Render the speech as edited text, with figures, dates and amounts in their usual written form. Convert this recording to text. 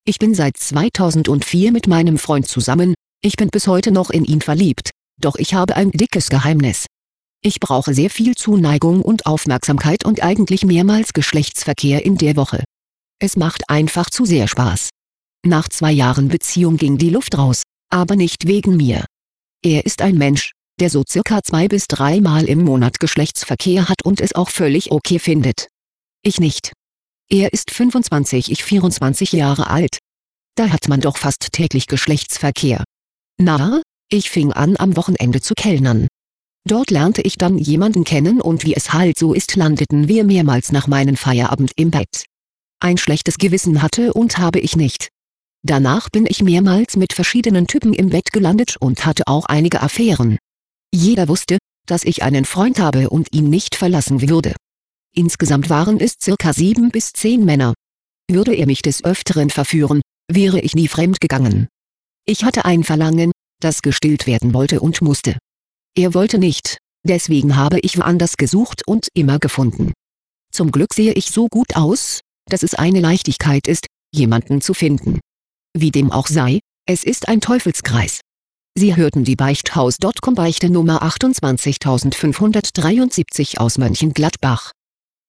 Ich bin seit 2004 mit meinem Freund zusammen, ich bin bis heute noch in ihn verliebt, doch ich habe ein dickes Geheimnis. Ich brauche sehr viel Zuneigung und Aufmerksamkeit und eigentlich mehrmals Geschlechtsverkehr in der Woche. Es macht einfach zu sehr Spaß. Nach 2 Jahren Beziehung ging die Luft raus, aber nicht wegen mir. Er ist ein Mensch, der so circa 2 bis 3 Mal im Monat Geschlechtsverkehr hat und es auch völlig okay findet. Ich nicht. Er ist 25, ich 24 Jahre alt. Da hat man doch fast täglich Geschlechtsverkehr. Na, ich fing an am Wochenende zu kellnern. Dort lernte ich dann jemanden kennen und wie es halt so ist, landeten wir mehrmals nach meinem Feierabend im Bett. Ein schlechtes Gewissen hatte und habe ich nicht. Danach bin ich mehrmals mit verschiedenen Typen im Bett gelandet und hatte auch einige Affären. Jeder wusste, dass ich einen Freund habe und ihn nicht verlassen würde. Insgesamt waren es circa 7 bis 10 Männer. Würde er mich des Öfteren verführen, wäre ich nie fremd gegangen. Ich hatte ein Verlangen, das gestillt werden wollte und musste. Er wollte nicht, deswegen habe ich woanders gesucht und immer gefunden. Zum Glück sehe ich so gut aus, dass es eine Leichtigkeit ist, jemanden zu finden. Wie dem auch sei, es ist ein Teufelskreis. Sie hörten die Beichthaus.com Beichte Nummer 28573 aus Mönchengladbach.